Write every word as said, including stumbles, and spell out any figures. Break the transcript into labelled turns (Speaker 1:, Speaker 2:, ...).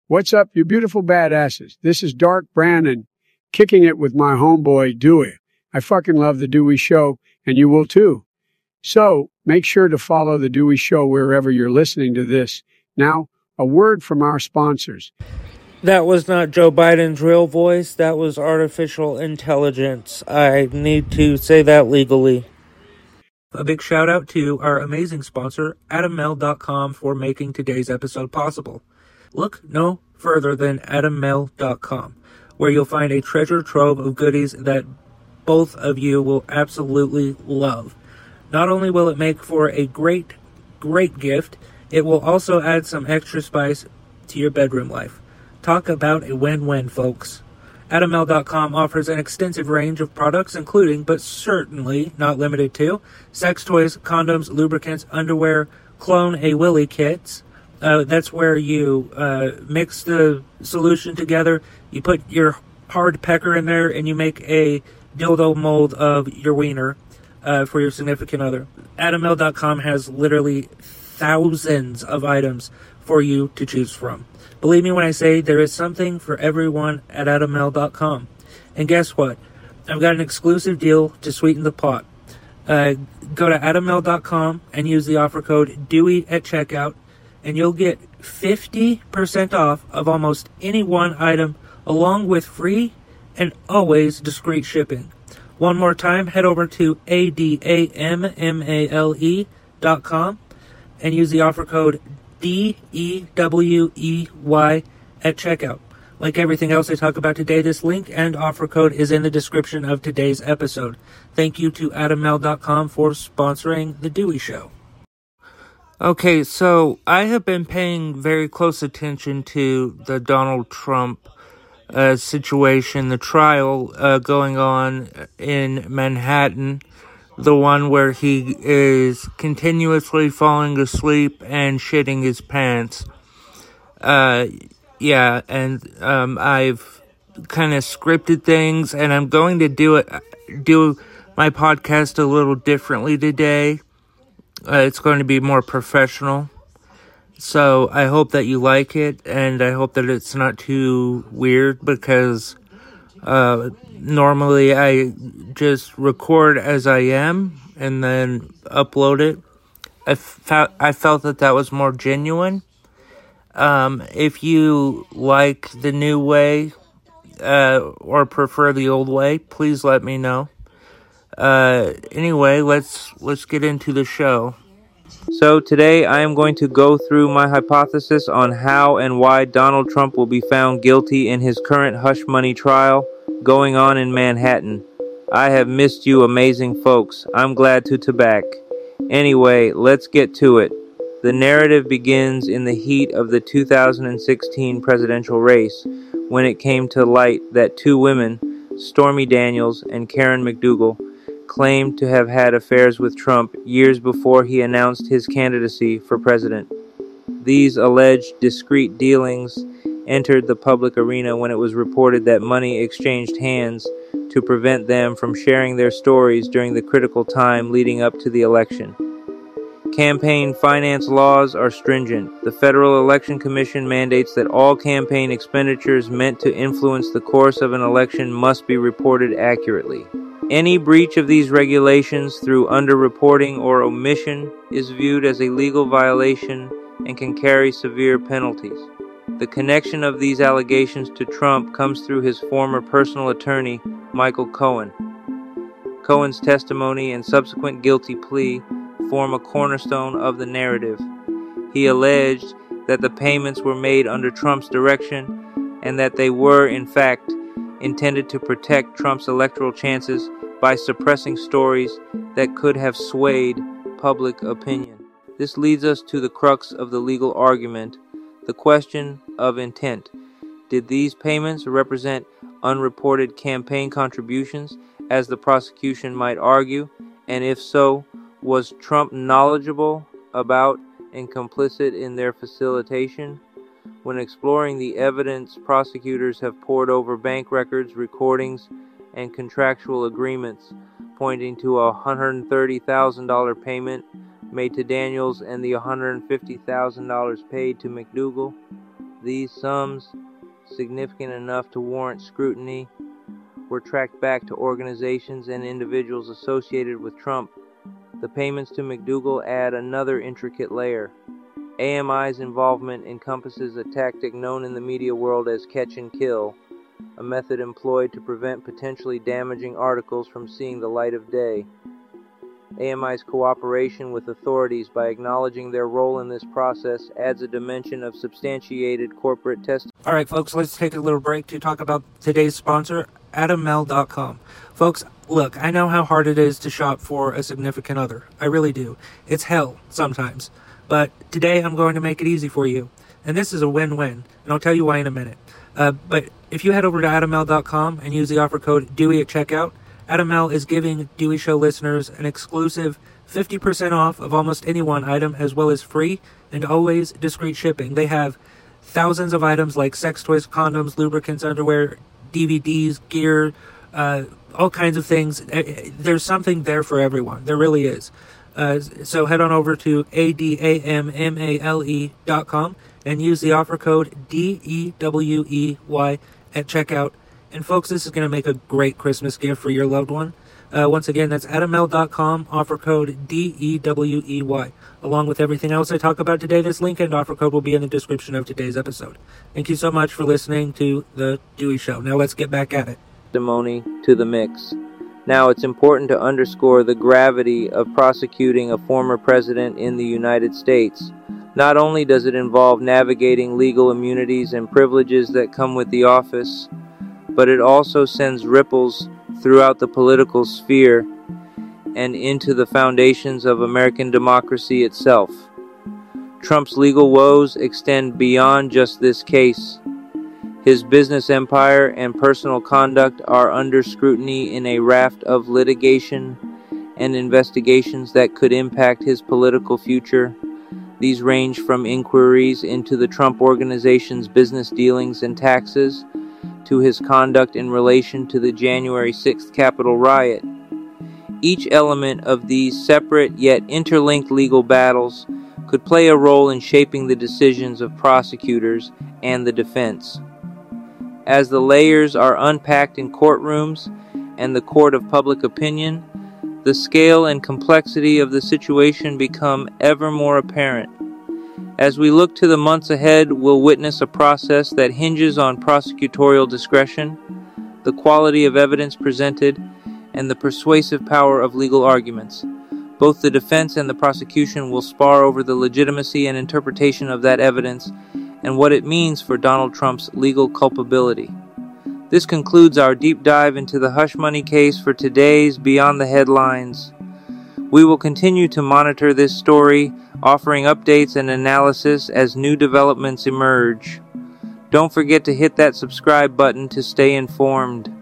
Speaker 1: What's up, you beautiful badasses? This is Dark Brandon, kicking it with my homeboy Dewey. I fucking love The Dewey Show, and you will too. So, make sure to follow The Dewey Show wherever you're listening to this. Now, a word from our sponsors.
Speaker 2: That was not Joe Biden's real voice. That was artificial intelligence. I need to say that legally. A big shout out to our amazing sponsor, Adam Mel dot com, for making today's episode possible. Look no further than Adam Mel dot com, where you'll find a treasure trove of goodies that both of you will absolutely love. Not only will it make for a great, great gift, it will also add some extra spice to your bedroom life. Talk about a win-win, folks. Adam Mel dot com offers an extensive range of products, including, but certainly not limited to, sex toys, condoms, lubricants, underwear, Clone a Willy kits. Uh, that's where you uh, mix the solution together, you put your hard pecker in there, and you make a dildo mold of your wiener uh, for your significant other. Adam Mel dot com has literally thousands of items for you to choose from. Believe me when I say there is something for everyone at Adam Mel dot com. And guess what? I've got an exclusive deal to sweeten the pot. Uh, go to Adam Mel dot com and use the offer code Dewey at checkout, and you'll get fifty percent off of almost any one item, along with free and always discreet shipping. One more time, head over to A D A M M A L E dot com and use the offer code D E W E Y at checkout. Like everything else I talk about today, this link and offer code is in the description of today's episode. Thank you to Adam Mel dot com for sponsoring The Dewey Show. Okay, so I have been paying very close attention to the Donald Trump uh, situation, the trial uh, going on in Manhattan. The one where he is continuously falling asleep and shitting his pants. Uh, yeah, and um, I've kind of scripted things, and I'm going to do it, do my podcast a little differently today. Uh, it's going to be more professional. So I hope that you like it, and I hope that it's not too weird, because Uh, normally I just record as I am and then upload it. I, fe- I felt that that was more genuine. Um, if you like the new way, uh, or prefer the old way, please let me know. Uh, anyway, let's, let's get into the show. So today I am going to go through my hypothesis on how and why Donald Trump will be found guilty in his current hush money trial going on in Manhattan. I have missed you amazing folks. I'm glad to back. Anyway, let's get to it. The narrative begins in the heat of the two thousand sixteen presidential race, when it came to light that two women, Stormy Daniels and Karen McDougal, claimed to have had affairs with Trump years before he announced his candidacy for president. These alleged discreet dealings entered the public arena when it was reported that money exchanged hands to prevent them from sharing their stories during the critical time leading up to the election. Campaign finance laws are stringent. The Federal Election Commission mandates that all campaign expenditures meant to influence the course of an election must be reported accurately. Any breach of these regulations through underreporting or omission is viewed as a legal violation and can carry severe penalties. The connection of these allegations to Trump comes through his former personal attorney, Michael Cohen. Cohen's testimony and subsequent guilty plea form a cornerstone of the narrative. He alleged that the payments were made under Trump's direction and that they were, in fact, intended to protect Trump's electoral chances by suppressing stories that could have swayed public opinion. This leads us to the crux of the legal argument, the question of intent. Did these payments represent unreported campaign contributions, as the prosecution might argue? And if so, was Trump knowledgeable about and complicit in their facilitation? When exploring the evidence, prosecutors have pored over bank records, recordings, and contractual agreements, pointing to a one hundred thirty thousand dollars payment made to Daniels and the one hundred fifty thousand dollars paid to McDougal.
Speaker 3: These sums, significant enough to warrant scrutiny, were tracked back to organizations and individuals associated with Trump. The payments to McDougal add another intricate layer. A M I's involvement encompasses a tactic known in the media world as catch and kill, a method employed to prevent potentially damaging articles from seeing the light of day. A M I's cooperation with authorities by acknowledging their role in this process adds a dimension of substantiated corporate testimony.
Speaker 2: All right, folks, let's take a little break to talk about today's sponsor, Adam Mel dot com. Folks, look, I know how hard it is to shop for a significant other. I really do. It's hell sometimes. But today I'm going to make it easy for you. And this is a win-win. And I'll tell you why in a minute. Uh, but if you head over to Adam Mel dot com and use the offer code Dewey at checkout, Adam Mel is giving Dewey Show listeners an exclusive fifty percent off of almost any one item, as well as free and always discreet shipping. They have thousands of items like sex toys, condoms, lubricants, underwear, D V Ds, gear, uh, all kinds of things. There's something there for everyone. There really is. Uh, so head on over to A D A M M A L E dot com and use the offer code D E W E Y at checkout. And folks, this is going to make a great Christmas gift for your loved one. Uh, once again, that's Adam Mel dot com, offer code D E W E Y. Along with everything else I talk about today, this link and offer code will be in the description of today's episode. Thank you so much for listening to The Dewey Show. Now let's get back at it.
Speaker 3: Testimony to the mix. Now, it's important to underscore the gravity of prosecuting a former president in the United States. Not only does it involve navigating legal immunities and privileges that come with the office, but it also sends ripples throughout the political sphere and into the foundations of American democracy itself. Trump's legal woes extend beyond just this case. His business empire and personal conduct are under scrutiny in a raft of litigation and investigations that could impact his political future. These range from inquiries into the Trump Organization's business dealings and taxes to his conduct in relation to the January sixth Capitol riot. Each element of these separate yet interlinked legal battles could play a role in shaping the decisions of prosecutors and the defense. As the layers are unpacked in courtrooms and the court of public opinion, the scale and complexity of the situation become ever more apparent. As we look to the months ahead, we'll witness a process that hinges on prosecutorial discretion, the quality of evidence presented, and the persuasive power of legal arguments. Both the defense and the prosecution will spar over the legitimacy and interpretation of that evidence and what it means for Donald Trump's legal culpability. This concludes our deep dive into the hush money case for today's Beyond the Headlines. We will continue to monitor this story, offering updates and analysis as new developments emerge. Don't forget to hit that subscribe button to stay informed.